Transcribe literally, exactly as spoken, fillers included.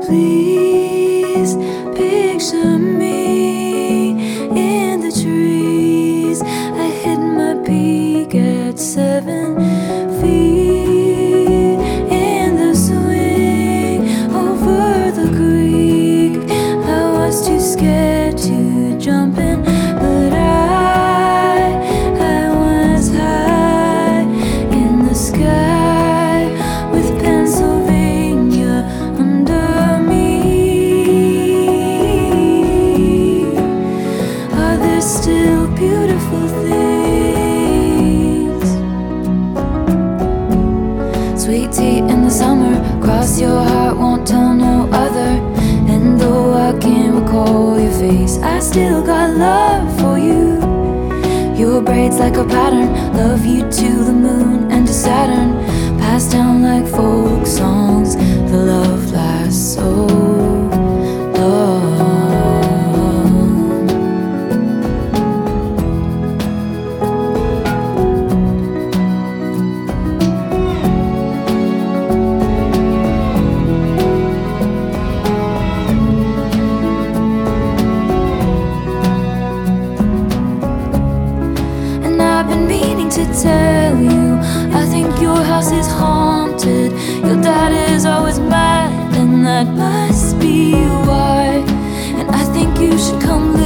please picture me in the trees. I hit my peak at seven feet in the swing over the creek. I was too scared to jump in, but I, I was high in the sky with Pennsylvania under me. Are there still beautiful things? Sweet tea in the summer, cross your heart, won't tell no other. And though I can't recall your face, I still got love for you. Your braids like a pattern, love you to the moon and to Saturn. Passed down like folk songs, the love lasts so long. And I've been meaning to tell you, I think your house is haunted. Your dad is always mad, and that must be why. And I think you should come